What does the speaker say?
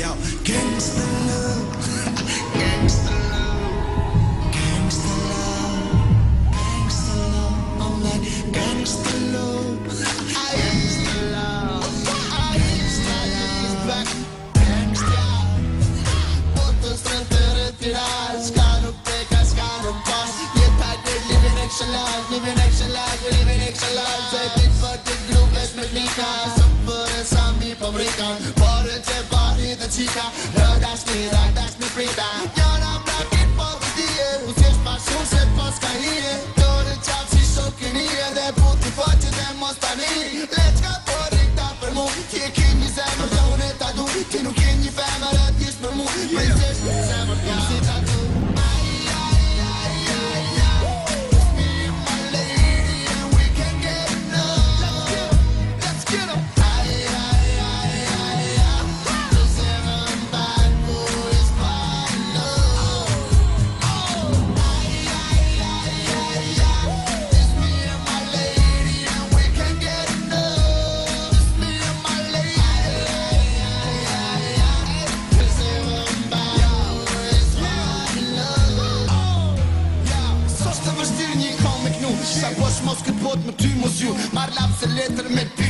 Yo, gangsta love, gangsta love, gangsta love, gangsta love. I'm like gangsta love, gangsta love, gangsta love, gangsta. Puto strate retirats, can't take us, can't pass. Get back, living extra life, living extra life, living extra life. Say big fucking group, let's make me cast. Fabrikan, bare til bare den chica. Hør deg snirra, deg snitt frida. Ja, da blacket på partiet. Hos inspirasjon, sett på skalier. Når det kjaps i sokken i det er puti fortje, det må stani. Let's go på rikta for mo. Kje kinji semmer, så hun etter do. Til no kinji femmer, et gis for mo. Prinsess, semmer, ja. Sitt at du. Sa bosh mos këtë bot më ty mos ju Marr lapse letër me ty